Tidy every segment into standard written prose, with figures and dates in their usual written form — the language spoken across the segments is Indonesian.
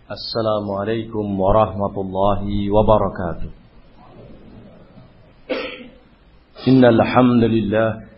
Assalamualaikum warahmatullahi wabarakatuh. Innal hamdalillah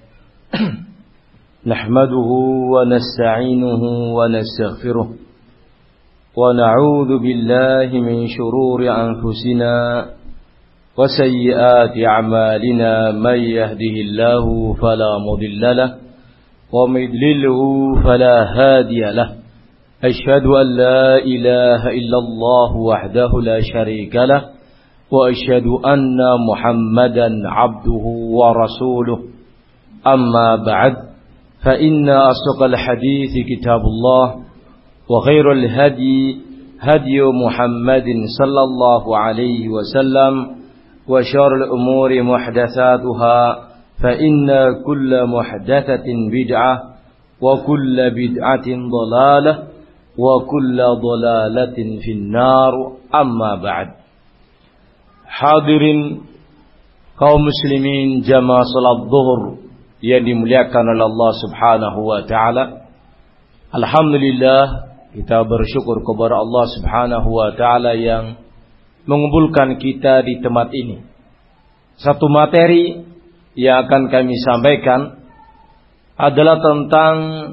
nahmaduhu wa nasta'inuhu wa nastaghfiruh wa na'udzu billahi min shururi anfusina wa sayyiati a'malina may yahdihillahu fala mudilla lahu wa may yudlilhu fala hadiya lahu. أشهد أن لا إله إلا الله وحده لا شريك له وأشهد أن محمدا عبده ورسوله أما بعد فإن أصدق الحديث كتاب الله وخير الهدي هدي محمد صلى الله عليه وسلم وشر الأمور محدثاتها فإن كل محدثة بدعة وكل بدعة ضلالة wa kullu dhalalatin finnar, amma ba'd. Hadirin kaum muslimin jamaah salat zuhur yang dimuliakan oleh Allah Subhanahu wa taala. Alhamdulillah, kita bersyukur kepada Allah Subhanahu wa taala yang mengumpulkan kita di tempat ini. Satu materi yang akan kami sampaikan adalah tentang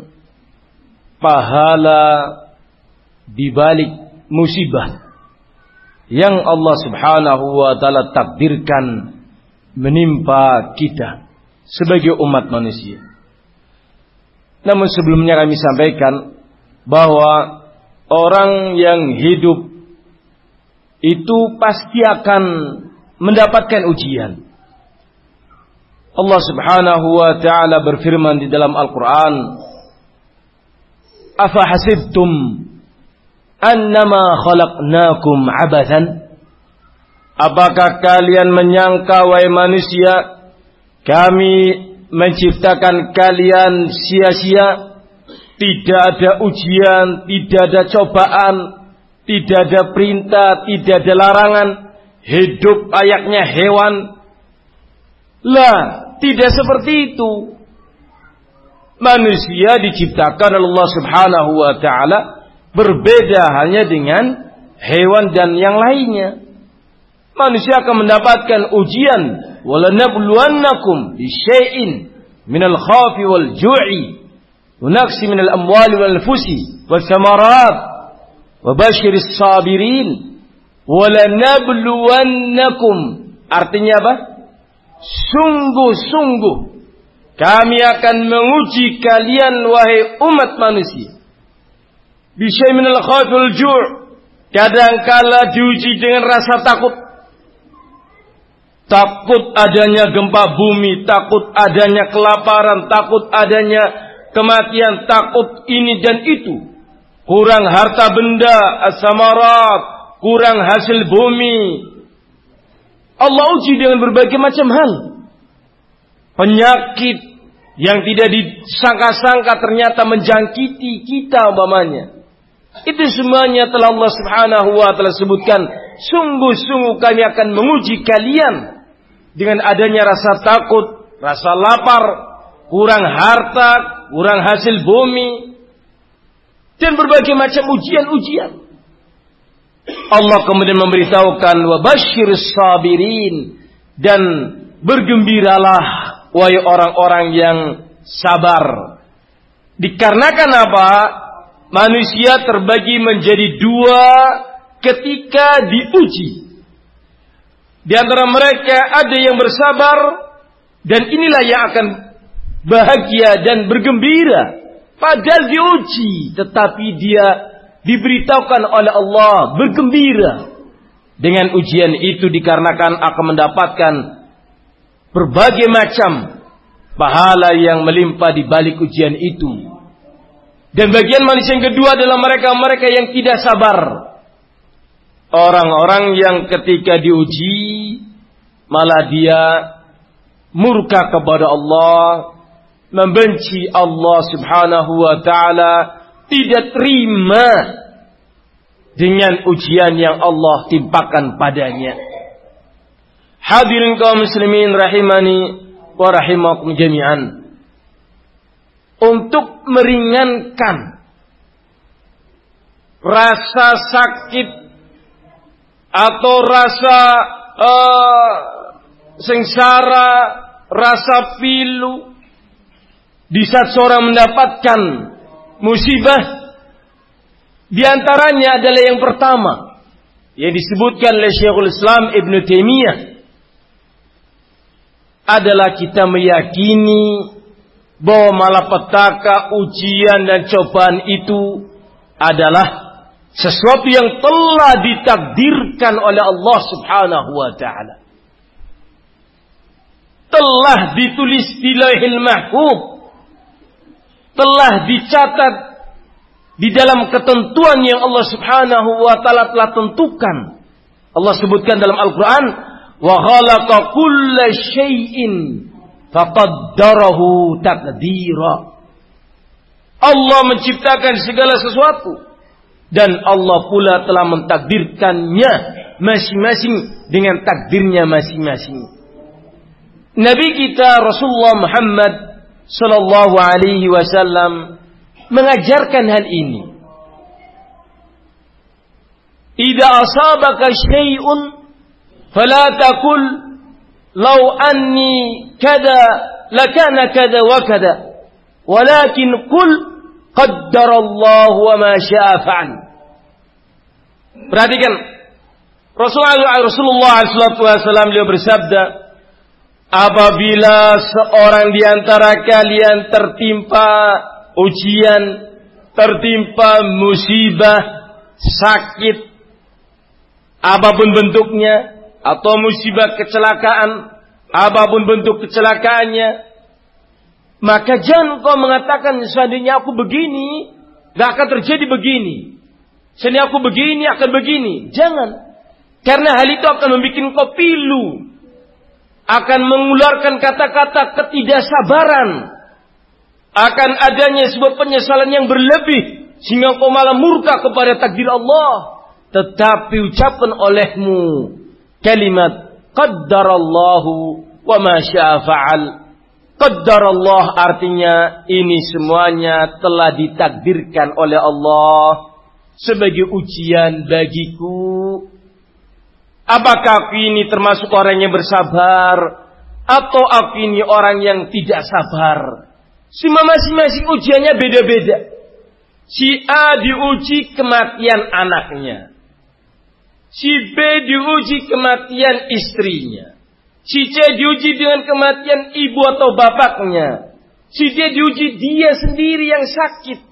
pahala di balik musibah yang Allah Subhanahu wa taala takdirkan menimpa kita sebagai umat manusia. Namun sebelumnya kami sampaikan bahwa orang yang hidup itu pasti akan mendapatkan ujian. Allah Subhanahu wa taala berfirman di dalam Al-Qur'an, "Afa hasibtum annama khalaqnakum abathan?" Apakah kalian menyangka wahai manusia, kami menciptakan kalian sia-sia? Tidak ada ujian, tidak ada cobaan, tidak ada perintah, tidak ada larangan, hidup layaknya hewan. Lah, tidak seperti itu. Manusia diciptakan oleh Allah Subhanahu wa taala berbeda hanya dengan hewan dan yang lainnya. Manusia akan mendapatkan ujian. وَلَنَبْلُوَنَّكُمْ بِشَيْءٍ مِنَ الْخَوْفِ وَالْجُوعِ وَنَقْصٍ مِنَ الْأَمْوَالِ وَالْأَنْفُسِ وَالثَّمَرَاتِ وَبَشِّرِ الصَّابِرِينَ. وَلَنَبْلُوَنَّكُمْ artinya apa? Sungguh-sungguh kami akan menguji kalian wahai umat manusia. Bisyai minal khawf wal ju'. Kadangkala diuji dengan rasa takut. Takut adanya gempa bumi, takut adanya kelaparan, takut adanya kematian, takut ini dan itu. Kurang harta benda, as-samarat, kurang hasil bumi. Allah uji dengan berbagai macam hal. Penyakit yang tidak disangka-sangka ternyata menjangkiti kita umpamanya. Itu semuanya telah Allah Subhanahu wa taala sebutkan. Sungguh-sungguh kami akan menguji kalian dengan adanya rasa takut, rasa lapar, kurang harta, kurang hasil bumi, dan berbagai macam ujian-ujian. Allah kemudian memberitahukan wa basyirus sabirin, dan bergembiralah wahai orang-orang yang sabar. Dikarenakan apa? Manusia terbagi menjadi dua ketika diuji. Di antara mereka ada yang bersabar, dan inilah yang akan bahagia dan bergembira. Padahal diuji, tetapi dia diberitahukan oleh Allah bergembira dengan ujian itu, dikarenakan akan mendapatkan berbagai macam pahala yang melimpah di balik ujian itu. Dan bagian manusia yang kedua adalah mereka-mereka yang tidak sabar. Orang-orang yang ketika diuji malah dia murka kepada Allah, membenci Allah Subhanahu wa taala, tidak terima dengan ujian yang Allah timpakan padanya. Hadirin kaum muslimin rahimani wa rahimakum jami'an. Untuk meringankan rasa sakit atau rasa sengsara, rasa pilu di saat seorang mendapatkan musibah, di antaranya adalah yang pertama yang disebutkan oleh Syekhul Islam Ibn Taimiyah adalah kita meyakini bahwa malapetaka, ujian dan cobaan itu adalah sesuatu yang telah ditakdirkan oleh Allah Subhanahu wa taala. Telah ditulis di Lauhil Mahfuz, telah dicatat di dalam ketentuan yang Allah Subhanahu wa taala telah tentukan. Allah sebutkan dalam Al-Qur'an, wa khalaqa kulla syai'in faqaddarahu taqdira. Allah menciptakan segala sesuatu dan Allah pula telah mentakdirkannya masing-masing dengan takdirnya masing-masing. Nabi kita Rasulullah Muhammad sallallahu alaihi wasallam mengajarkan hal ini. Idza asabaka syai'un fala taqul law anni kada lakana kada wa kada, walakin qul qaddarallahu wa ma syaa fa'al. Perhatikan, Rasulullah SAW beliau bersabda, apabila seorang di antara kalian tertimpa ujian, tertimpa musibah, sakit, apapun bentuknya, atau musibah kecelakaan, apapun bentuk kecelakaannya, maka jangan kau mengatakan seandainya aku begini, gak akan terjadi begini. Seandainya aku begini, akan begini. Jangan. Karena hal itu akan membuat kau pilu. Akan mengeluarkan kata-kata ketidaksabaran. Akan adanya sebuah penyesalan yang berlebih. Sehingga kau malah murka kepada takdir Allah. Tetapi ucapan olehmu kalimat qaddarallahu wa ma syaa fa'al. Qaddarallah artinya ini semuanya telah ditakdirkan oleh Allah sebagai ujian bagiku. Apakah aku ini termasuk orang yang bersabar atau aku ini orang yang tidak sabar? Semua masing-masing ujiannya beda-beda. Si A diuji kematian anaknya. Si B diuji kematian istrinya. Si C diuji dengan kematian ibu atau bapaknya. Si D diuji dia sendiri yang sakit.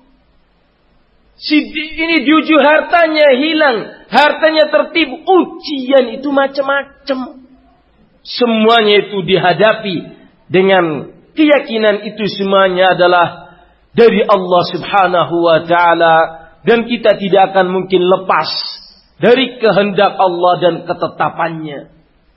Si D ini diuji hartanya hilang, hartanya tertipu. Ujian itu macam-macam. Semuanya itu dihadapi dengan keyakinan itu semuanya adalah dari Allah Subhanahu wa taala, dan kita tidak akan mungkin lepas dari kehendak Allah dan ketetapannya.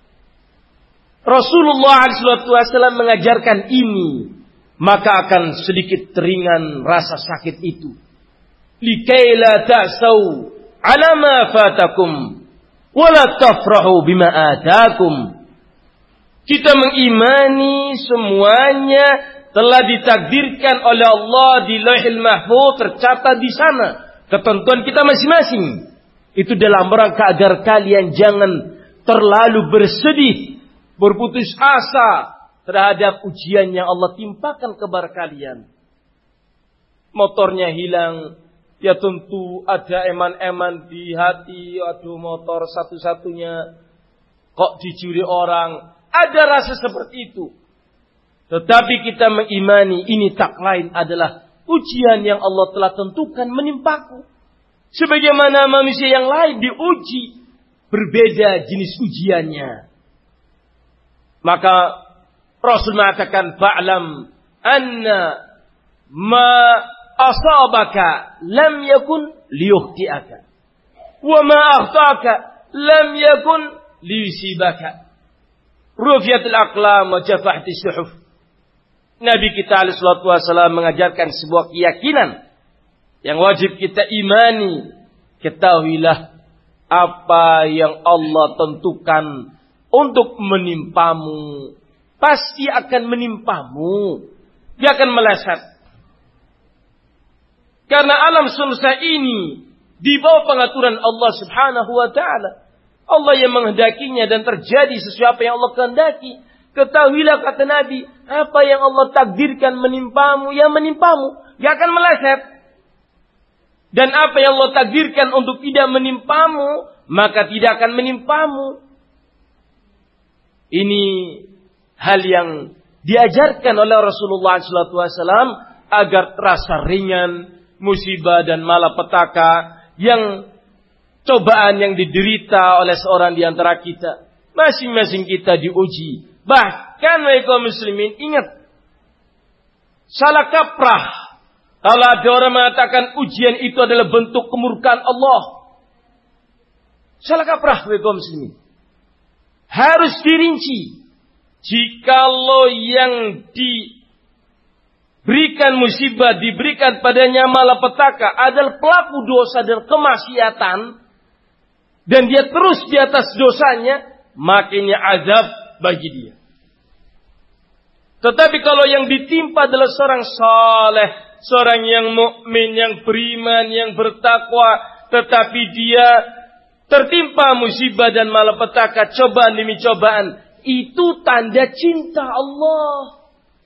Rasulullah SAW mengajarkan ini, maka akan sedikit ringan rasa sakit itu. Likai la ta'sau ala ma fatakum wa la tafrahu bima atakum. Kita mengimani semuanya telah ditakdirkan oleh Allah di Lauhil Mahfuz, tercatat di sana ketentuan kita masing-masing. Itu dalam rangka agar kalian jangan terlalu bersedih, berputus asa terhadap ujian yang Allah timpakan kepada kalian. Motornya hilang, ya tentu ada eman-eman di hati. Aduh, motor satu-satunya kok dicuri orang. Ada rasa seperti itu. Tetapi kita mengimani ini tak lain adalah ujian yang Allah telah tentukan menimpaku. Sebagaimana manusia yang lain diuji, berbeda jenis ujiannya. Maka Rasul mengatakan, fa'lam anna ma asabaka lam yakun liyukhti'aka wa ma akhta'aka lam yakun liyusibaka. Rufiatul aqlam wa jafahatis suhuf. Nabi kita alaihi salatu wasallam mengajarkan sebuah keyakinan yang wajib kita imani. Ketahuilah apa yang Allah tentukan untuk menimpamu pasti akan menimpamu. Dia akan meleset. Karena alam semesta ini di bawah pengaturan Allah Subhanahu wa taala. Allah yang menghendakinya dan terjadi sesuatu yang Allah kehendaki. Ketahuilah kata Nabi, apa yang Allah takdirkan menimpamu, ya menimpamu, gak akan meleset. Dan apa yang Allah takdirkan untuk tidak menimpamu, maka tidak akan menimpamu. Ini hal yang diajarkan oleh Rasulullah SAW agar terasa ringan musibah dan malapetaka yang cobaan yang diderita oleh seorang di antara kita. Masing-masing kita diuji. Bahkan kaum muslimin, ingat, salah kaprah kalau ada orang mengatakan ujian itu adalah bentuk kemurkaan Allah. Salah kaprah kaum muslimin. Harus dirinci. Jikalau yang diberikan musibah, diberikan padanya malapetaka adalah pelaku dosa dan kemaksiatan, dan dia terus di atas dosanya, makanya azab bagi dia. Tetapi kalau yang ditimpa adalah seorang saleh, seorang yang mukmin, yang beriman, yang bertakwa, tetapi dia tertimpa musibah dan malapetaka, cobaan demi cobaan, itu tanda cinta Allah.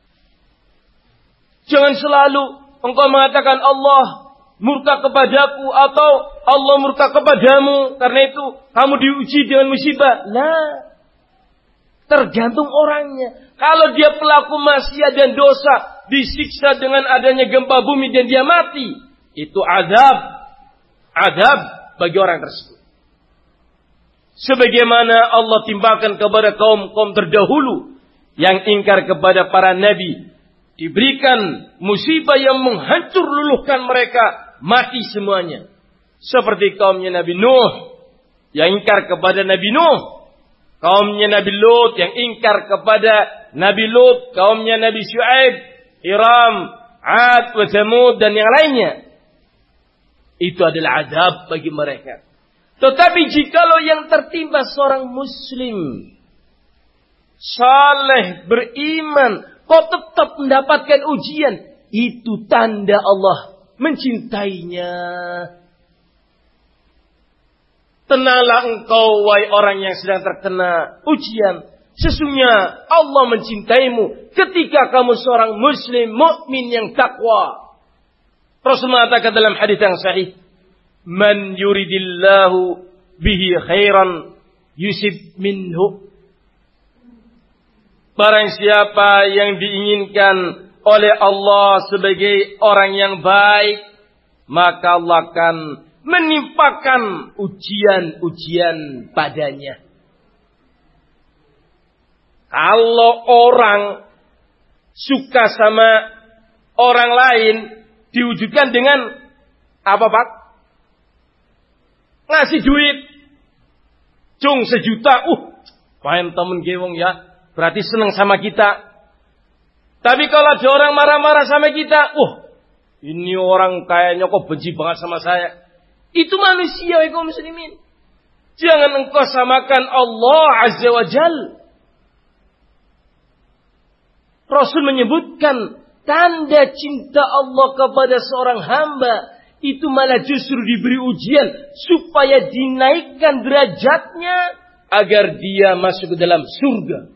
Jangan selalu engkau mengatakan Allah murka kepadaku atau Allah murka kepadamu, karena itu kamu diuji dengan musibah. Lah, tergantung orangnya. Kalau dia pelaku maksiat dan dosa, disiksa dengan adanya gempa bumi dan dia mati, itu azab bagi orang tersebut. Sebagaimana Allah timpakan kepada kaum-kaum terdahulu yang ingkar kepada para nabi, diberikan musibah yang menghancur luluhkan mereka, mati semuanya. Seperti kaumnya Nabi Nuh yang ingkar kepada Nabi Nuh, kaumnya Nabi Lut yang ingkar kepada Nabi Lut, kaumnya Nabi Syuaib, Iram, Ad, wa Thamud dan yang lainnya. Itu adalah azab bagi mereka. Tetapi jikalau yang tertimpa seorang muslim, saleh, beriman, kok tetap mendapatkan ujian, itu tanda Allah mencintainya. Tenanglah engkau, wahai orang yang sedang terkena ujian. Sesungguhnya Allah mencintaimu ketika kamu seorang muslim, mukmin yang takwa. Rasul mengatakan dalam hadis yang sahih, man yuridillahu bihi khairan yusib minhu. Barang siapa yang diinginkan oleh Allah sebagai orang yang baik, maka Allah akan menimpakan ujian-ujian padanya. Kalau orang suka sama orang lain, diwujudkan dengan apa, Pak? Ngasih duit. Cung 1 juta. Main temen gewong ya. Berarti senang sama kita. Tapi kalau ada orang marah-marah sama kita, ini orang kayaknya kok benci banget sama saya. Itu manusia, kaum muslimin. Jangan engkau samakan Allah Azza wa Jalla. Rasul menyebutkan tanda cinta Allah kepada seorang hamba itu malah justru diberi ujian supaya dinaikkan derajatnya agar dia masuk ke dalam surga.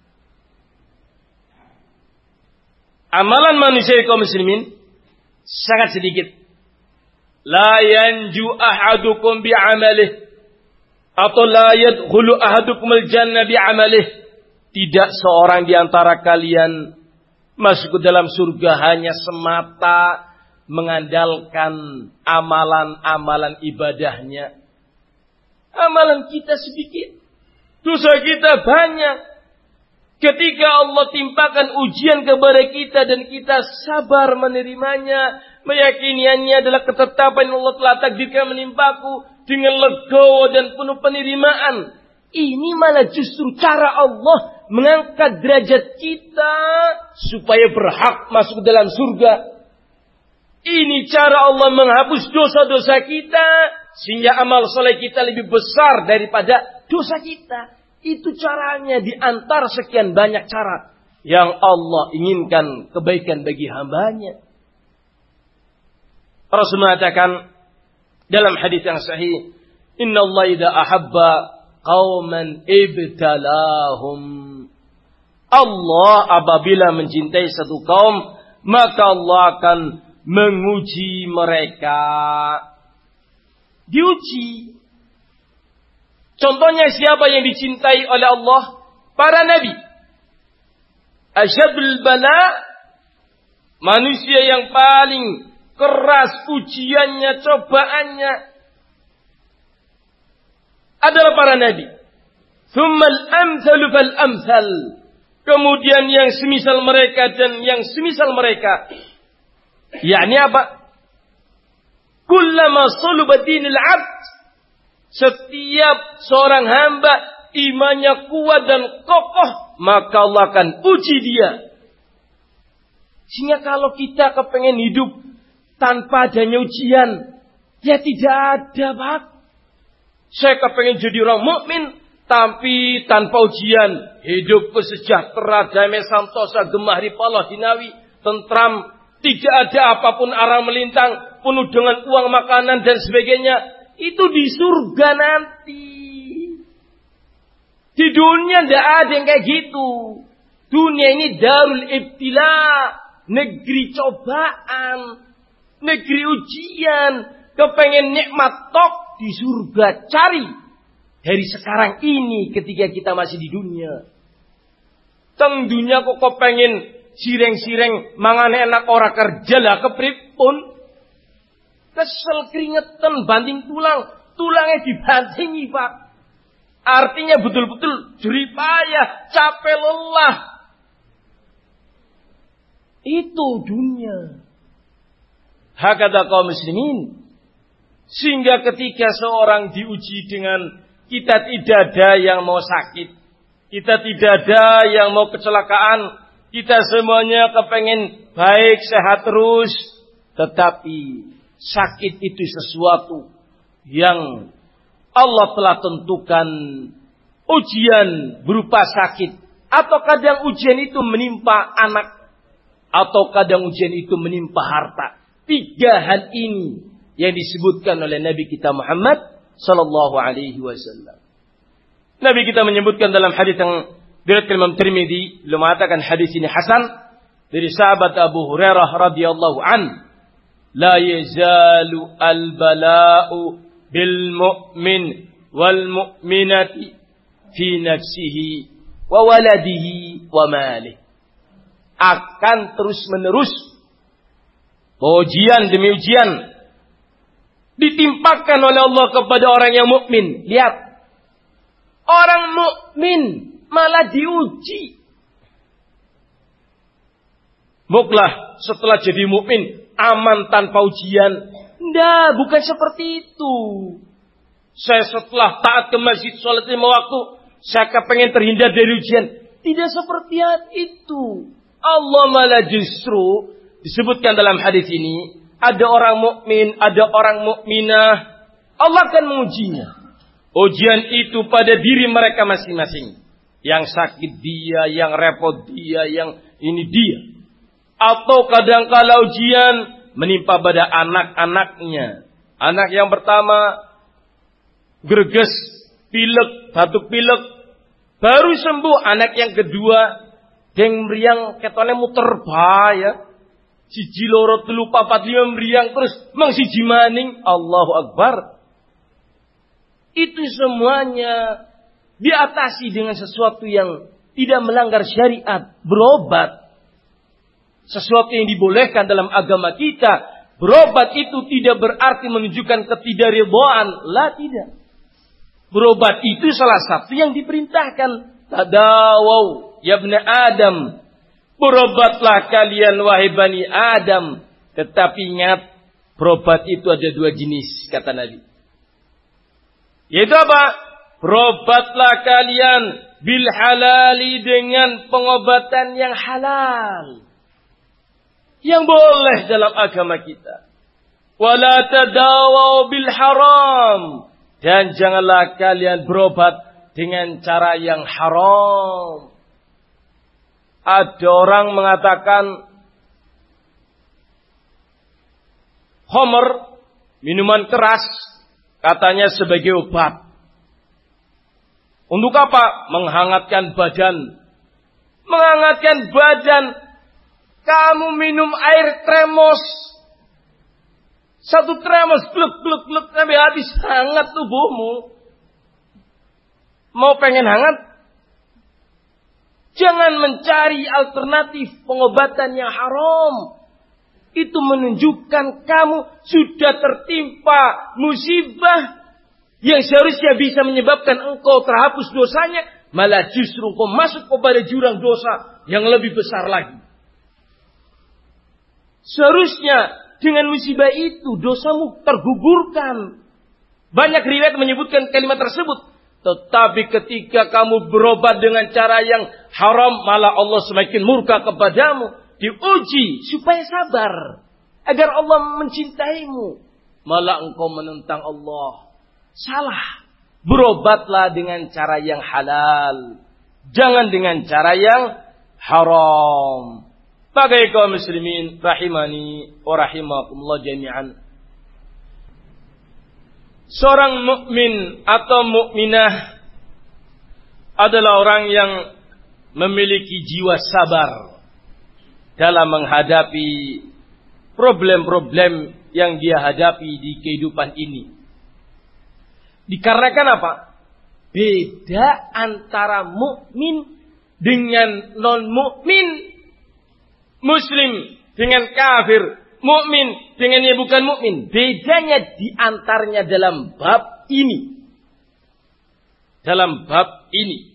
Amalan manusia kaum muslimin sangat sedikit. La yanju ahadukum bi'amalih atau la yadkhulu ahadukum al-jannah bi'amalih. Tidak seorang di antara kalian masuk ke dalam surga hanya semata mengandalkan amalan-amalan ibadahnya. Amalan kita sedikit, dosa kita banyak. Ketika Allah timpakan ujian kepada kita dan kita sabar menerimanya, meyakiniannya adalah ketetapan yang Allah telah takdirkan menimpaku dengan legowo dan penuh penerimaan. Ini malah justru cara Allah mengangkat derajat kita supaya berhak masuk dalam surga. Ini cara Allah menghapus dosa-dosa kita sehingga amal soleh kita lebih besar daripada dosa kita. Itu caranya di antara sekian banyak cara yang Allah inginkan kebaikan bagi hambanya. Rasul mengatakan, Dalam hadis yang sahih, Inna Allah idza ahabba qauman ibtalahum. Allah apabila mencintai satu kaum, maka Allah akan menguji mereka. Diuji. Contohnya siapa yang dicintai oleh Allah? Para nabi. Asyadul bala, manusia yang paling keras ujiannya, cobaannya adalah para nabi. Tsummal amsalu fal amsal. Kemudian yang semisal mereka dan yang semisal mereka. Yakni apa? Kullama saluba dinil 'abd. Setiap seorang hamba imannya kuat dan kokoh, maka Allah akan uji dia. Sehingga kalau kita kepengen hidup tanpa adanya ujian, ya tidak ada, Pak. Saya kepengen jadi orang mukmin, tapi tanpa ujian, hidupku sejahtera, damai santosa, gemah ripallah dinawi, tentram, tidak ada apapun arang melintang, penuh dengan uang, makanan dan sebagainya. Itu di surga nanti. Di dunia tidak ada yang kayak gitu. Dunia ini darul ibtila, negeri cobaan, negeri ujian. Kepengen nikmat tok di surga, cari dari sekarang ini ketika kita masih di dunia. Teng dunia kok kepengen sireng-sireng mangan enak ora kerja lah kepripun. Kesel keringetan banting tulang, tulangnya dibantingi, Pak. Artinya betul-betul jerih payah, capek lelah. Itu dunia. Hakata kaum muslimin. Sehingga ketika seorang diuji dengan kita tidak ada yang mau sakit, kita tidak ada yang mau kecelakaan, kita semuanya kepengen baik, sehat terus, tetapi sakit itu sesuatu yang Allah telah tentukan ujian berupa sakit. Atau kadang ujian itu menimpa anak. Atau kadang ujian itu menimpa harta. 3 hal ini yang disebutkan oleh Nabi kita Muhammad sallallahu alaihi wasallam. Nabi kita menyebutkan dalam hadis yang diriwayatkan Imam Tirmidzi, beliau mengatakan hadis ini hasan dari sahabat Abu Hurairah radhiyallahu an. La yazalu al-bala'u bil mu'min wal mu'minati fi nafsihi wa waladihi wa malih. Akan terus menerus ujian demi ujian ditimpakan oleh Allah kepada orang yang mukmin. Lihat, orang mukmin malah diuji. Muklah setelah jadi mukmin aman tanpa ujian. Nggak, bukan seperti itu. Saya setelah taat ke masjid, sholat 5 waktu, saya kepengen terhindar dari ujian. Tidak seperti itu. Allah malah justru disebutkan dalam hadis ini, ada orang mukmin, ada orang mukminah, Allah akan mengujinya. Ujian itu pada diri mereka masing-masing. Yang sakit dia, yang repot dia, yang ini dia. Atau kadang-kala ujian menimpa pada anak-anaknya. Anak yang pertama greges, pilek, batuk pilek, baru sembuh. Anak yang kedua deng meriang ketone muter bahaya. Siji loro telu papat lima meriang terus mang siji maning. Allahu Akbar. Itu semuanya diatasi dengan sesuatu yang tidak melanggar syariat, berobat. Sesuatu yang dibolehkan dalam agama kita. Berobat itu tidak berarti menunjukkan ketidakridhaan. Lah, tidak. Berobat itu salah satu yang diperintahkan. Tadawau ya bani Adam. Berobatlah kalian wahai bani Adam. Tetapi ingat, berobat itu ada 2 jenis, kata Nabi. Yaitu apa? Berobatlah kalian bil halali, dengan pengobatan yang halal. Yang boleh dalam agama kita. Wala tadawau bil haram. Dan janganlah kalian berobat dengan cara yang haram. Ada orang mengatakan khamr Minuman keras katanya sebagai obat. Untuk apa? Menghangatkan badan. Menghangatkan badan. Kamu minum air termos. Satu termos gluk sampai habis, hangat tubuhmu. Mau pengen hangat? Jangan mencari alternatif pengobatan yang haram. Itu menunjukkan kamu sudah tertimpa musibah yang seharusnya bisa menyebabkan engkau terhapus dosanya, malah justru engkau masuk kepada jurang dosa yang lebih besar lagi. Seharusnya dengan musibah itu dosamu tergugurkan. Banyak riwayat menyebutkan kalimat tersebut. Tetapi ketika kamu berobat dengan cara yang haram, malah Allah semakin murka kepadamu. Diuji supaya sabar. Agar Allah mencintaimu. Malah engkau menentang Allah. Salah. Berobatlah dengan cara yang halal. Jangan dengan cara yang haram. Bagai kaum muslimin rahimani wa rahimakumullah jami'an. Seorang mukmin atau mukminah adalah orang yang memiliki jiwa sabar dalam menghadapi problem-problem yang dia hadapi di kehidupan ini. Dikarenakan apa? Beda antara mukmin dengan non-mukmin, muslim dengan kafir, mukmin dengan yang bukan mukmin. Bedanya di antaranya dalam bab ini. Dalam bab ini.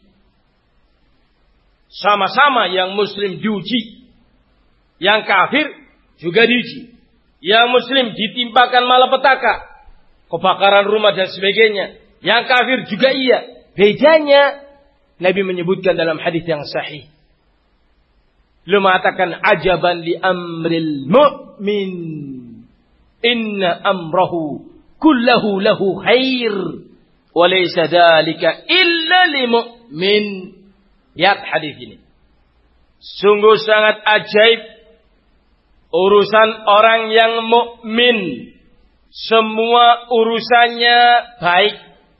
Sama-sama yang muslim diuji. Yang kafir juga diuji. Yang muslim ditimpakan malapetaka. Kebakaran rumah dan sebagainya. Yang kafir juga iya. Bedanya Nabi menyebutkan dalam hadis yang sahih. Beliau mengatakan ajaban li amril mu'min. Inna amrahu kullahu lahu khair. Wa laysa dhalika illa li mu'min. Lihat hadis ini. Sungguh sangat ajaib urusan orang yang mukmin. Semua urusannya baik.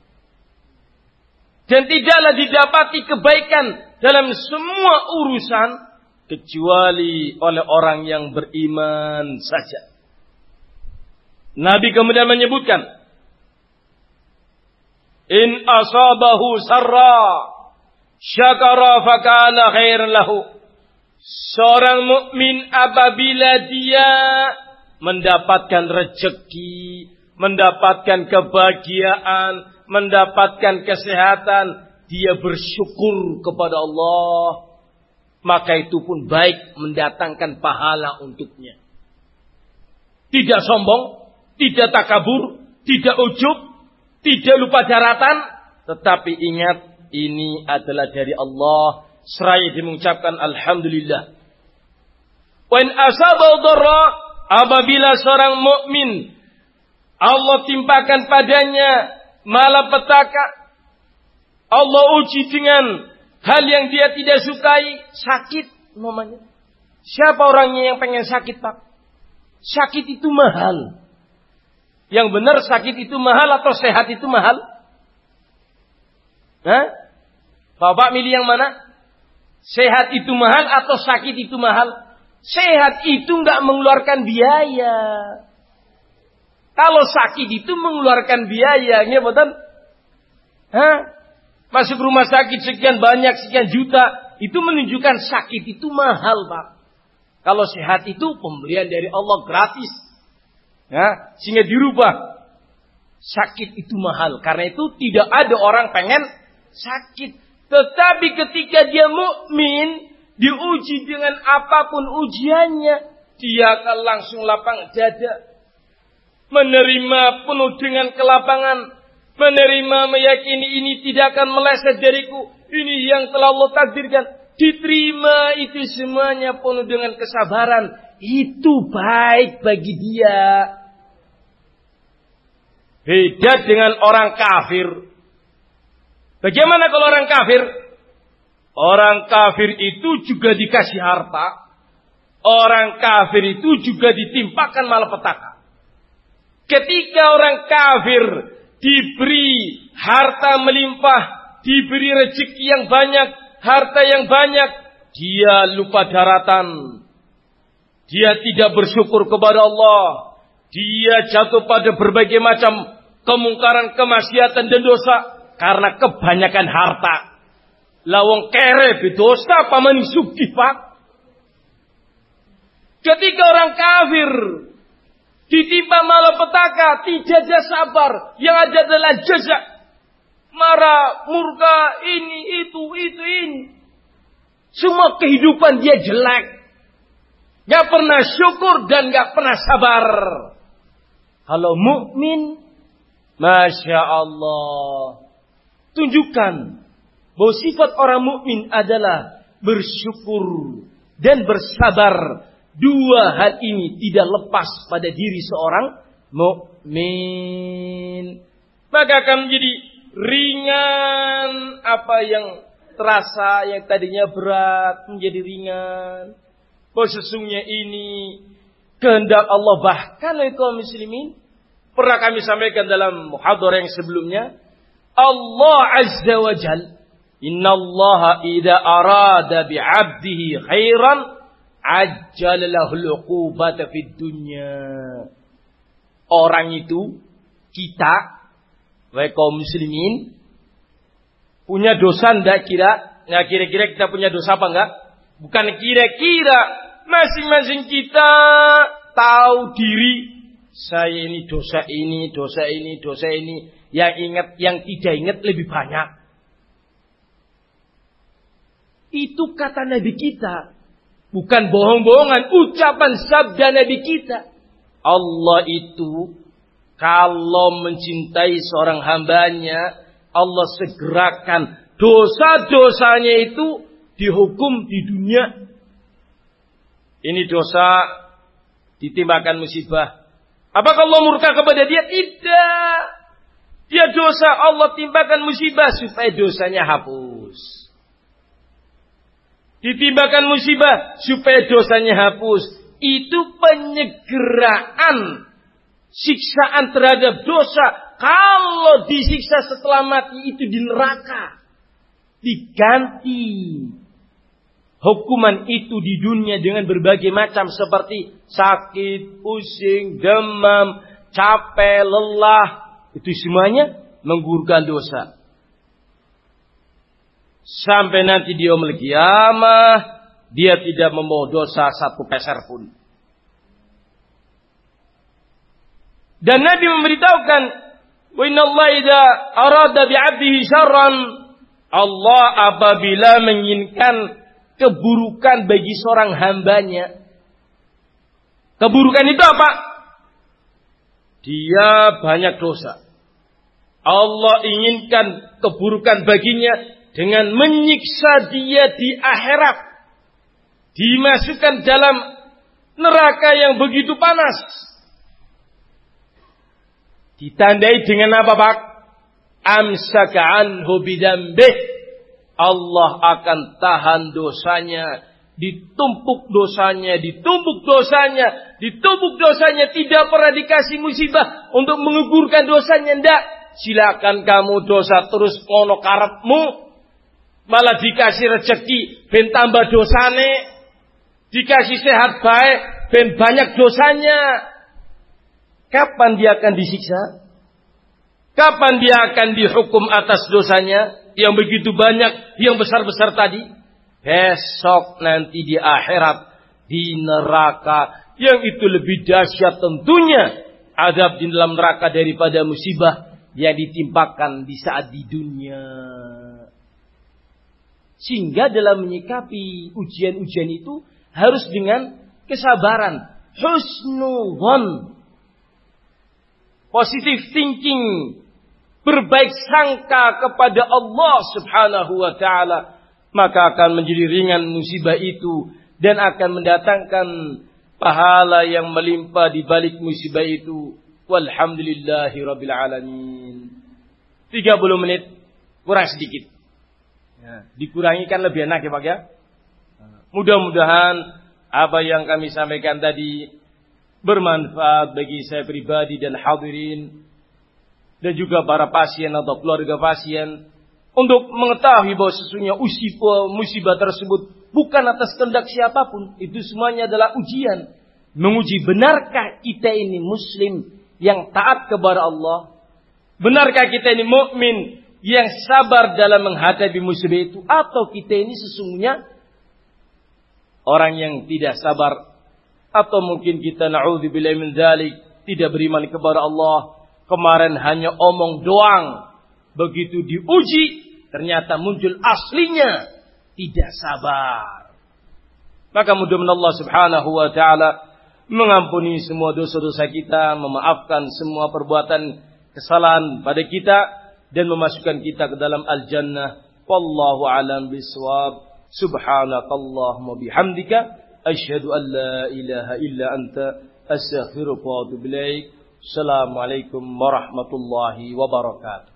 Dan tidaklah didapati kebaikan dalam semua urusan kecuali oleh orang yang beriman saja. Nabi kemudian menyebutkan, in asabahu sarra syakara fakana khairan lahu. Seorang mukmin apabila dia mendapatkan rezeki, mendapatkan kebahagiaan, mendapatkan kesehatan, dia bersyukur kepada Allah, maka itu pun baik, mendatangkan pahala untuknya. Tidak sombong, tidak takabur, tidak ujub, tidak lupa daratan, tetapi ingat ini adalah dari Allah. Seraya mengucapkan alhamdulillah. Wa in asaba dharra, apabila seorang mukmin Allah timpakan padanya malapetaka, Allah uji dengan hal yang dia tidak sukai, sakit namanya. Siapa orangnya yang pengen sakit, Pak? Sakit itu mahal. Yang benar sakit itu mahal atau sehat itu mahal? Hah? Bapak milih yang mana? Sehat itu mahal atau sakit itu mahal? Sehat itu enggak mengeluarkan biaya. Kalau sakit itu mengeluarkan biaya, ya betul? Hah? Masuk rumah sakit sekian banyak, sekian juta, itu menunjukkan sakit itu mahal, Pak. Kalau sehat itu pemberian dari Allah gratis. Ya, sehingga dirubah. Sakit itu mahal. Karena itu tidak ada orang pengen sakit. Tetapi ketika dia mukmin, diuji dengan apapun ujiannya, dia akan langsung lapang dada. Menerima penuh dengan kelapangan. Menerima, meyakini ini tidak akan meleset dariku. Ini yang telah Allah takdirkan. Diterima itu semuanya penuh dengan kesabaran. Itu baik bagi dia. Beda dengan orang kafir. Bagaimana kalau orang kafir? Orang kafir itu juga dikasih harta. Orang kafir itu juga ditimpakan malapetaka. Ketika orang kafir diberi harta melimpah, diberi rezeki yang banyak, harta yang banyak, dia lupa daratan. Dia tidak bersyukur kepada Allah. Dia jatuh pada berbagai macam kemungkaran, kemaksiatan dan dosa karena kebanyakan harta. Lawang kere berdosa paman sugih pak. Ketika orang kafir ditimpa malapetaka, tidak ada sabar, yang ada adalah jazak, marah, murka, ini, itu, ini. Semua kehidupan dia jelek. Gak pernah syukur dan gak pernah sabar. Kalau mukmin, Masya Allah, tunjukkan bahwa sifat orang mukmin adalah bersyukur dan bersabar. Dua hal ini tidak lepas pada diri seorang mukmin. Maka akan menjadi ringan apa yang terasa yang tadinya berat menjadi ringan. Bahwa sesungguhnya ini kehendak Allah. Bahkan oleh kaum muslimin, pernah kami sampaikan dalam muhadharah yang sebelumnya, Allah Azza wa Jal, Inna Allah idha arada bi'abdihi khairan ajjala lahul uqubata fid dunya. Orang itu, kita, wahai kaum muslimin, punya dosa enggak kira? Nah, kira-kira kita punya dosa apa enggak? Bukan kira-kira, masing-masing kita tahu diri. Saya ini dosa ini, dosa ini, dosa ini. Yang ingat, yang tidak ingat lebih banyak. Itu kata Nabi kita. Bukan bohong-bohongan, ucapan sabda Nabi kita. Allah itu, kalau mencintai seorang hambanya, Allah segerakan dosa-dosanya itu dihukum di dunia. Ini dosa ditimbakan musibah. Apakah Allah murka kepada dia? Tidak. Dia dosa, Allah timbakan musibah supaya dosanya hapus. Ditimbakan musibah supaya dosanya hapus. Itu penyegeraan siksaan terhadap dosa. Kalau disiksa setelah mati itu di neraka. Diganti hukuman itu di dunia dengan berbagai macam seperti sakit, pusing, demam, capek, lelah. Itu semuanya menggugurkan dosa. Sampai nanti di yaumul qiyamah dia tidak membawa dosa satu peser pun. Dan Nabi memberitahukan, wa inna Allah idza arada bi'abdihi syarran, Allah apabila menginginkan keburukan bagi seorang hambanya. Keburukan itu apa? Dia banyak dosa. Allah inginkan keburukan baginya dengan menyiksa dia di akhirat. Dimasukkan dalam neraka yang begitu panas. Ditandai dengan apa, Pak? Amsaka anhu bidambih. Allah akan tahan dosanya. Ditumpuk dosanya, ditumpuk dosanya, ditumpuk dosanya. Tidak pernah dikasih musibah untuk mengugurkan dosanya. Tidak. Silakan kamu dosa terus kono karepmu. Malah dikasih rezeki ben tambah dosane. Dikasih sehat baik ben banyak dosanya. Kapan dia akan disiksa? Kapan dia akan dihukum atas dosanya yang begitu banyak, yang besar-besar tadi? Besok nanti di akhirat, di neraka, yang itu lebih dahsyat tentunya azab di dalam neraka daripada musibah yang ditimpakan di saat di dunia. Sehingga dalam menyikapi ujian-ujian itu harus dengan kesabaran, husnuzon, positive thinking, berbaik sangka kepada Allah Subhanahu wa taala, maka akan menjadi ringan musibah itu dan akan mendatangkan pahala yang melimpah di balik musibah itu. Walhamdulillahi rabbil alamin. 30 menit kurang sedikit. Ya, dikurangi kan lebih enak ya Pak ya. Mudah-mudahan apa yang kami sampaikan tadi bermanfaat bagi saya pribadi dan hadirin dan juga para pasien atau keluarga pasien untuk mengetahui bahwa sesungguhnya musibah tersebut bukan atas kehendak siapapun. Itu semuanya adalah ujian. Menguji benarkah kita ini muslim yang taat kepada Allah? Benarkah kita ini mukmin yang sabar dalam menghadapi musibah itu? Atau kita ini sesungguhnya orang yang tidak sabar? Atau mungkin kita na'udzubillahi min dzalik, tidak beriman kepada Allah. Kemarin hanya omong doang. Begitu diuji, ternyata muncul aslinya tidak sabar. Maka mudah-mudahan Allah Subhanahu wa taala mengampuni semua dosa-dosa kita, memaafkan semua perbuatan kesalahan pada kita dan memasukkan kita ke dalam al-jannah. Wallahu a'lam bishawab. Subhanakallahumma bihamdika asyhadu an la ilaha illa anta astaghfiruka wa atubu ilaik. Assalamualaikum warahmatullahi wabarakatuh.